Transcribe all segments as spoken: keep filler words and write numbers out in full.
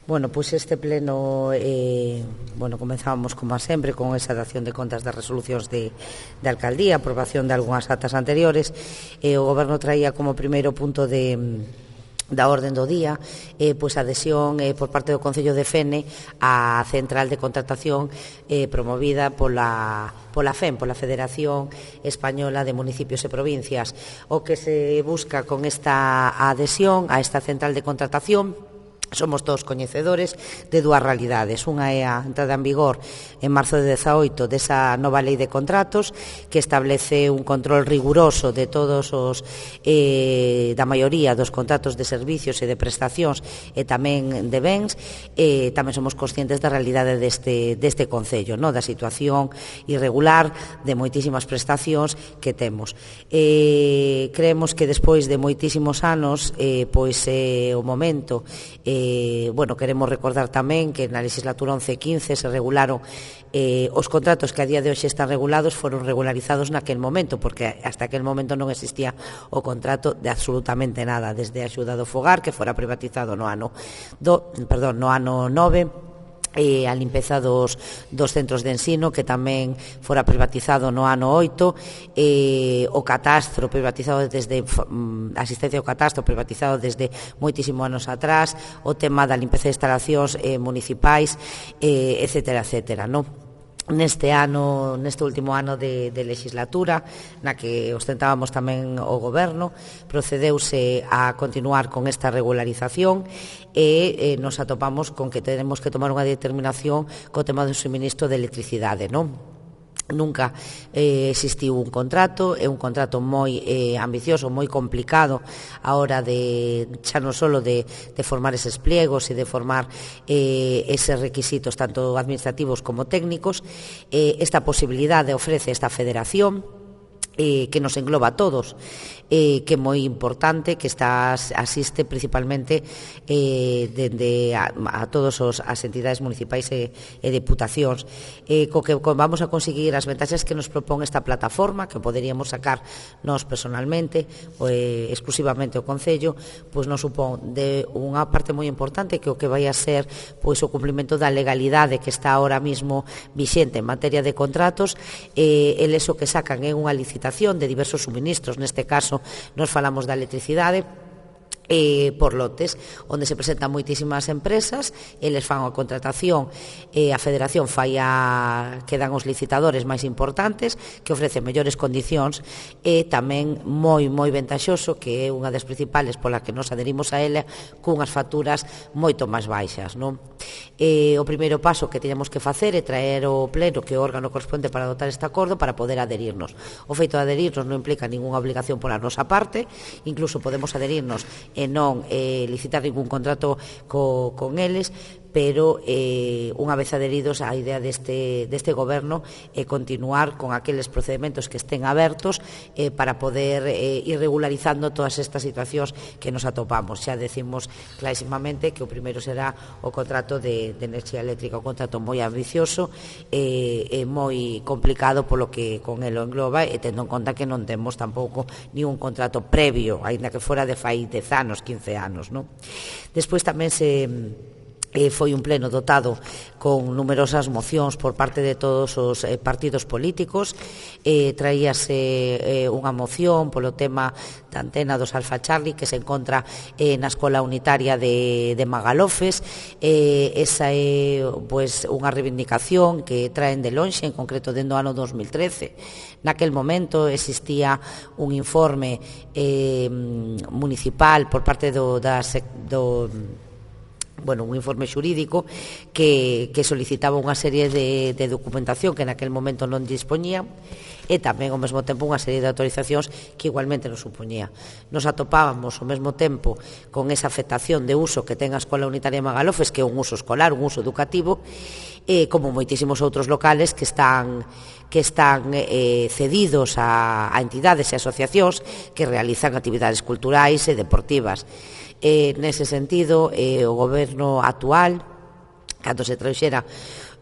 Bueno, pois este pleno, eh, bueno, comenzábamos como sempre con esa dación de contas das resolucións de, de alcaldía, aprobación de algunhas actas anteriores, e eh, o Goberno traía como primeiro punto de da orden do día, eh, pois a adhesión eh, por parte do Concello de Fene á central de contratación eh, promovida pola, pola F E M, pola Federación Española de Municipios e Provincias. O que se busca con esta adhesión a esta central de contratación, somos todos coñecedores de dúas realidades. Unha é a entrada en vigor en marzo de dezaoito desa nova lei de contratos que establece un control riguroso de todos os eh, da maioría dos contratos de servicios e de prestacións e tamén de bens. Eh, tamén somos conscientes da realidade deste, deste Concello, no? Da situación irregular de moitísimas prestacións que temos. Eh, creemos que despois de moitísimos anos eh, pois é eh, o momento eh, Eh, bueno, queremos recordar tamén que na legislatura once quince se regularon eh, os contratos que a día de hoxe están regulados foron regularizados naquel momento, porque hasta aquel momento non existía o contrato de absolutamente nada, desde a axuda do fogar, que fora privatizado no ano do, perdón, no ano nove, e a limpeza dos, dos centros de ensino, que tamén fora privatizado no ano oito, e o catastro privatizado desde a asistencia ao catastro privatizado desde moitísimos anos atrás, o tema da limpeza de instalacións eh, municipais, eh, etcétera, etcétera, non? Neste ano, neste último ano de, de legislatura, na que ostentábamos tamén o Goberno, procedeuse a continuar con esta regularización e eh, nos atopamos con que tenemos que tomar unha determinación co tema do suministro de electricidade, non? Nunca eh, existiu un contrato, é un contrato moi eh, ambicioso, moi complicado a hora de, xa non solo de, de formar eses pliegos e de formar eh, eses requisitos tanto administrativos como técnicos. Eh, esta posibilidade ofrece esta federación eh, que nos engloba a todos, eh, que é moi importante, que está asiste principalmente eh, dende a, a todos os, as entidades municipais e, e deputacións, eh, co que vamos a conseguir as ventaxas que nos propón esta plataforma, que poderíamos sacar nós personalmente ou eh, exclusivamente o Concello, pois nos supón de unha parte moi importante, que o que vai a ser pois o cumprimento da legalidade que está ahora mismo vixente en materia de contratos. Eh, eles o que sacan é unha licitación de diversos suministros, neste caso nos falamos da electricidade, eh, por lotes, onde se presentan moitísimas empresas, eles fan a contratación e a Federación fai a que dan os licitadores máis importantes, que ofrecen mellores condicións, e tamén moi moi ventaxoso, que é unha das principales pola que nos adherimos a ela, cunhas facturas moito máis baixas, non? Eh, o primeiro paso que teñamos que facer é traer o pleno, que é o órgano corresponde para adoptar este acordo, para poder adherirnos. O feito de adherirnos non implica ninguna obligación pola nosa parte, incluso podemos adherirnos e non eh, licitar ningún contrato co, con eles, pero eh, unha vez adheridos, a idea deste, deste goberno é continuar con aqueles procedementos que estén abertos eh, para poder eh, ir regularizando todas estas situacións que nos atopamos. Xa decimos clarísimamente que o primeiro será o contrato de, de enerxía eléctrica, un contrato moi ambicioso e eh, eh, moi complicado polo que con el o engloba, e tendo en conta que non temos tampouco ni un contrato previo, aínda que fora de fai dez anos, quince anos, non? Despois tamén se Eh, foi un pleno dotado con numerosas mocións por parte de todos os eh, partidos políticos. Eh, traíase eh, unha moción polo tema da antena dos Alfa Charlie, que se encontra eh, na escola unitaria de, de Magalofes. Eh, esa é pues, unha reivindicación que traen de lonxe, en concreto dentro do ano dos mil trece. Naquel momento existía un informe eh, municipal por parte do, da, do bueno, un informe xurídico que, que solicitaba unha serie de, de documentación que naquel momento non dispoñía, e tamén ao mesmo tempo unha serie de autorizacións que igualmente nos supoñía. Nos atopábamos ao mesmo tempo con esa afectación de uso que ten a Escola Unitaria de Magalofes, que é un uso escolar, un uso educativo, e como moitísimos outros locales que están que están eh, cedidos a, a entidades e asociacións que realizan actividades culturais e deportivas. Eh, nese sentido, eh, o goberno actual, cando se trouxera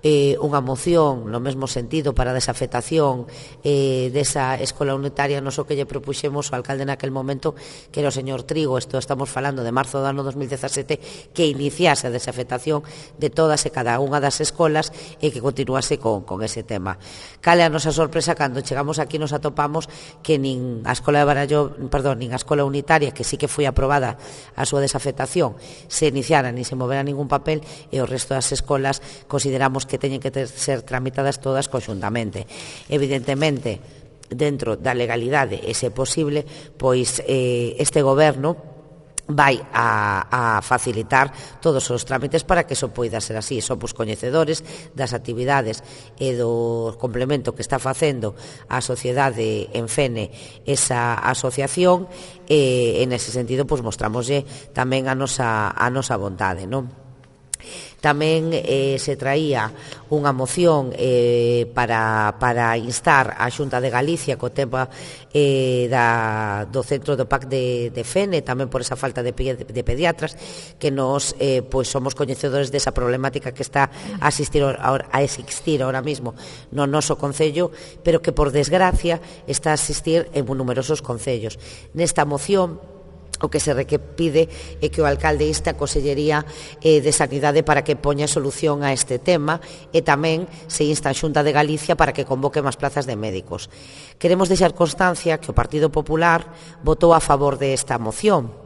eh, unha moción no mesmo sentido para a desafectación eh, desa escola unitaria, nos o que lle propuxemos o alcalde naquel momento, que era o señor Trigo, isto estamos falando de marzo do ano dos mil dezasete, que iniciase a desafectación de todas e cada unha das escolas e que continuase con, con ese tema. Cal é a nosa sorpresa cando chegamos aquí nos atopamos que nin a escola de Baralló, perdón, nin a escola unitaria, que sí que foi aprobada a súa desafectación, se iniciara nin se movera ningún papel, e o resto das escolas consideramos que teñen que ter, ser tramitadas todas conxuntamente. Evidentemente, dentro da legalidade, e se posible, pois eh, este goberno vai a, a facilitar todos os trámites para que eso poida ser así. Somos coñecedores das actividades e do complemento que está facendo a sociedade en Fene esa asociación, e en ese sentido pois mostramoslle tamén a nosa, a nosa vontade, non? Tamén eh, se traía unha moción eh, para, para instar a Xunta de Galicia co tema eh, da, do centro do P A C de, de Fene, tamén por esa falta de, de pediatras, que nos eh, pois somos coñecedores desa problemática que está a asistir ahora, a existir ahora mismo no noso concello, pero que por desgracia está a asistir en numerosos concellos. Nesta moción o que se requepide é que o alcalde inste a Consellería eh, de Sanidade para que poña solución a este tema, e tamén se insta a Xunta de Galicia para que convoque máis plazas de médicos. Queremos deixar constancia que o Partido Popular votou a favor desta moción,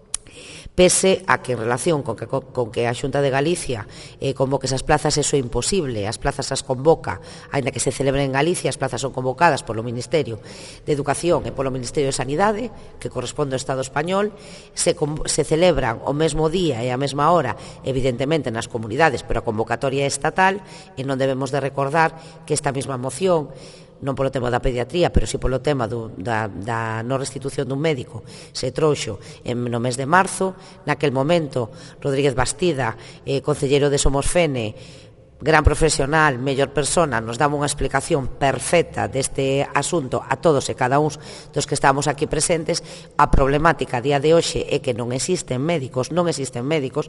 pese a que en relación con que, con que a Xunta de Galicia eh, convoque esas plazas, eso é imposible. As plazas as convoca, aínda que se celebren en Galicia, as plazas son convocadas polo Ministerio de Educación e polo Ministerio de Sanidade, que corresponde ao Estado español, se, se celebran o mesmo día e a mesma hora, evidentemente nas comunidades, pero a convocatoria é estatal, e non debemos de recordar que esta mesma moción, non polo tema da pediatría, pero si polo tema do, da, da non restitución dun médico, se trouxo en, no mes de marzo. Naquel momento, Rodríguez Bastida, eh, concelleiro de Somos Fene, gran profesional, mellor persona, nos daba unha explicación perfecta deste asunto a todos e cada un dos que estamos aquí presentes. A problemática a día de hoxe é que non existen médicos, non existen médicos.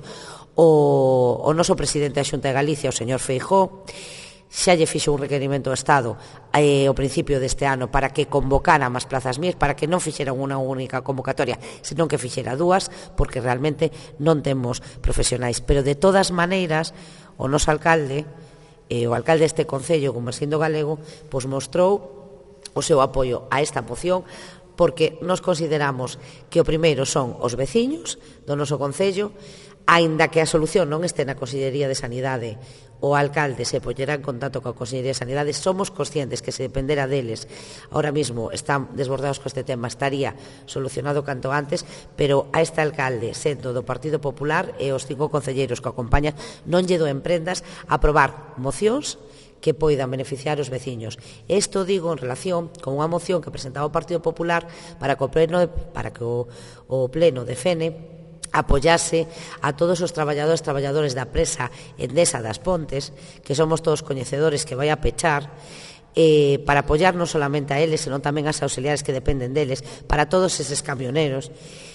O, o noso presidente da Xunta de Galicia, o señor Feijóo, xa lle fixo un requerimento ao Estado eh, ao principio deste ano para que convocara máis plazas M I R, para que non fixeran unha única convocatoria, senón que fixera dúas, porque realmente non temos profesionais. Pero de todas maneiras, o noso alcalde, eh, o alcalde deste concello, como sendo galego, pois mostrou o seu apoio a esta moción, porque nos consideramos que o primeiro son os veciños do noso concello, aínda que a solución non este na Consellería de Sanidade, o alcalde se poñerá en contacto coa Consellería de Sanidade. Somos conscientes que se dependera deles, ahora mismo están desbordados con este tema, estaría solucionado canto antes, pero a este alcalde, sendo do Partido Popular, e os cinco concelleiros que o acompañan, non lle doen prendas a aprobar mocións que poidan beneficiar os veciños. Isto digo en relación con unha moción que presentaba o Partido Popular para que o pleno de, para que o, o pleno de Fene apoyase a todos os traballadores traballadores da presa Endesa das Pontes, que somos todos coñecedores, que vai a pechar, eh, para apoyar non solamente a eles, senón tamén as auxiliares que dependen deles, para todos eses camioneros.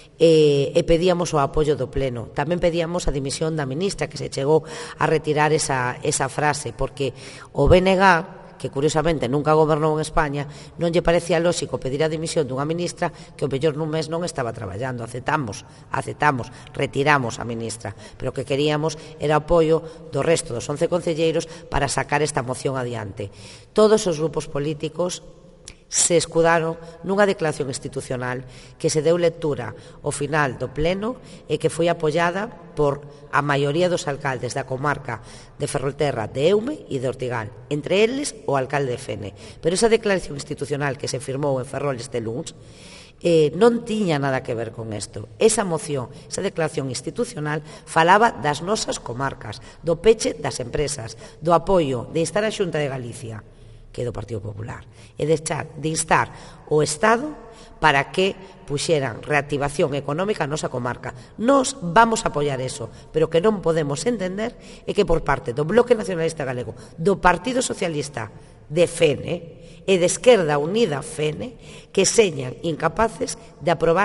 E, e pedíamos o apoio do pleno. Tamén pedíamos a dimisión da ministra, que se chegou a retirar esa, esa frase, porque o B N G, que curiosamente nunca gobernou en España, non lle parecía lóxico pedir a dimisión dunha ministra que o mellor nun mes non estaba traballando. Aceptamos, aceptamos, retiramos a ministra, pero o que queríamos era apoio do resto dos once concelleiros para sacar esta moción adiante. Todos os grupos políticos se escudaron nunha declaración institucional que se deu lectura ao final do pleno e que foi apoiada por a maioría dos alcaldes da comarca de Ferrolterra, de Eume e de Ortigal, entre eles o alcalde de Fene. Pero esa declaración institucional que se firmou en Ferrol este luns eh, non tiña nada que ver con isto. Esa moción, esa declaración institucional falaba das nosas comarcas, do peche das empresas, do apoio de instar a Xunta de Galicia, que é do Partido Popular, e de, echar, de instar o Estado para que puxeran reactivación económica a nosa comarca. Nos vamos a apoiar eso, pero que non podemos entender é que por parte do Bloque Nacionalista Galego, do Partido Socialista de Fene e de Esquerda Unida Fene, que señan incapaces de aprobar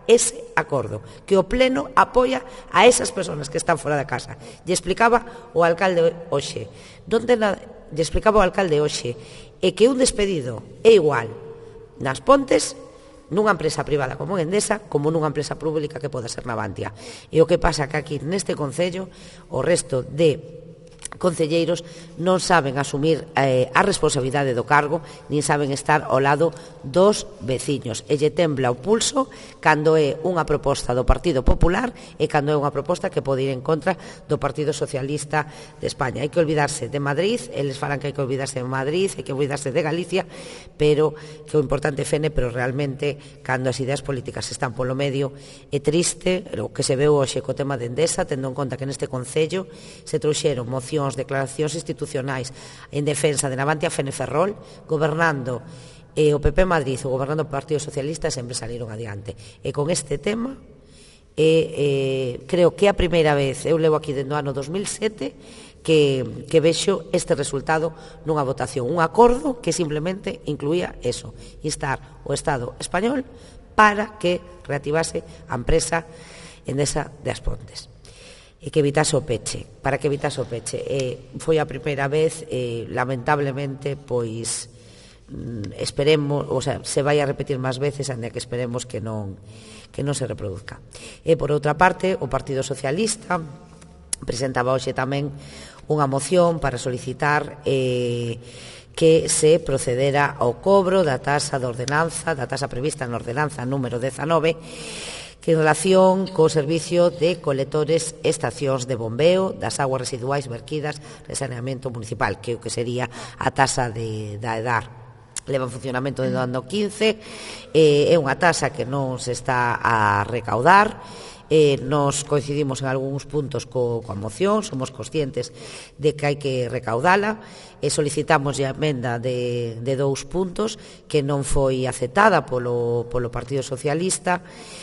ese acordo, que o Pleno apoia a esas persoas que están fora da casa. Lle explicaba o alcalde hoxe, non ten nada, lle explicaba o alcalde hoxe, e que un despedido é igual nas Pontes nunha empresa privada como Endesa como nunha empresa pública que poda ser Navantia. E o que pasa que aquí neste concello o resto de concelleiros non saben asumir eh, a responsabilidade do cargo, nin saben estar ao lado dos veciños, e lle tembla o pulso cando é unha proposta do Partido Popular e cando é unha proposta que pode ir en contra do Partido Socialista de España. Hai que olvidarse de Madrid, eles falan que hai que olvidarse de Madrid, hai que olvidarse de Galicia, pero que o importante é Fene, pero realmente cando as ideas políticas están polo medio é triste o que se veu hoxe co tema de Endesa, tendo en conta que neste concello se trouxeron mocións, declaracións institucionais en defensa de Navantia Fene Ferrol, gobernando eh, o P P Madrid ou gobernando o Partido Socialista, sempre saliron adiante. E con este tema eh, eh, creo que é a primeira vez, eu levo aquí dentro do ano dos mil sete, que, que vexo este resultado nunha votación, un acordo que simplemente incluía eso, instar o Estado español para que reactivase a empresa Endesa de As Pontes e que evitase o peche, para que evitase o peche. E foi a primeira vez, e, lamentablemente, pois mm, esperemos, o sea, se vai a repetir máis veces, ande que esperemos que non que non se reproduzca. E por outra parte, o Partido Socialista presentaba hoxe tamén unha moción para solicitar eh, que se procedera ao cobro da taxa de ordenanza, da taxa prevista na ordenanza número dezanove, que en relación co servicio de colectores e estacións de bombeo das aguas residuais verquidas de saneamento municipal, que o que sería a taxa de, da EDAR. Leva en funcionamento desde o ano quince, eh, é unha taxa que non se está a recaudar, eh, nos coincidimos en algúns puntos co, coa moción, somos conscientes de que hai que recaudala, e solicitamos a emenda de, de dous puntos que non foi aceptada polo, polo Partido Socialista.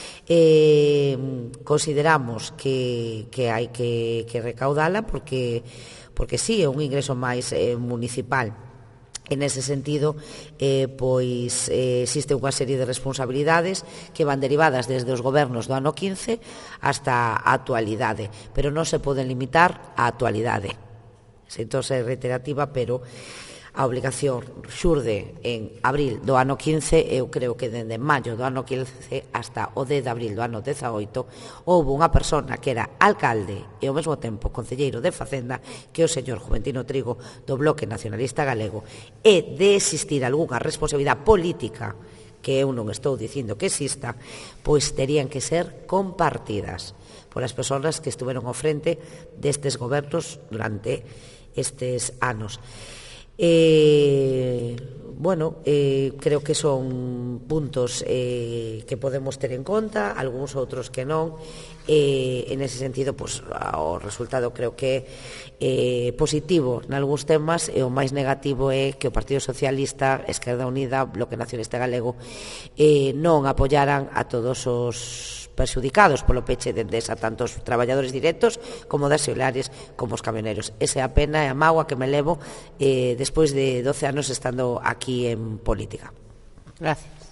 Eh, consideramos que, que hai que, que recaudala porque, porque sí, é un ingreso máis eh, municipal. En ese sentido, eh, pois eh, existe unha serie de responsabilidades que van derivadas desde os gobernos do ano quince hasta a actualidade, pero non se poden limitar á actualidade. Sinto ser reiterativa, pero a obligación xurde en abril do ano quince, eu creo que dende maio do ano quince hasta o dez de abril do ano dezaoito houve unha persona que era alcalde e ao mesmo tempo concelleiro de Facenda, que é o señor Juventino Trigo do Bloque Nacionalista Galego, e de existir algunha responsabilidade política, que eu non estou dicindo que exista, pois terían que ser compartidas polas persoas que estuveron ao frente destes gobernos durante estes anos. Eh, bueno, eh, creo que son puntos eh, que podemos ter en conta, algúns outros que non. Eh, en ese sentido, pues, o resultado creo que é eh, positivo nalgúns temas, e o máis negativo é que o Partido Socialista, Esquerda Unida, Bloque Nacionalista Galego eh, non apoyaran a todos os perxudicados polo peche de Endesa, tanto os traballadores directos como das auxiliares como os camioneros. Esa é a pena e a mágoa que me levo eh, despois de doce anos estando aquí en política. Gracias.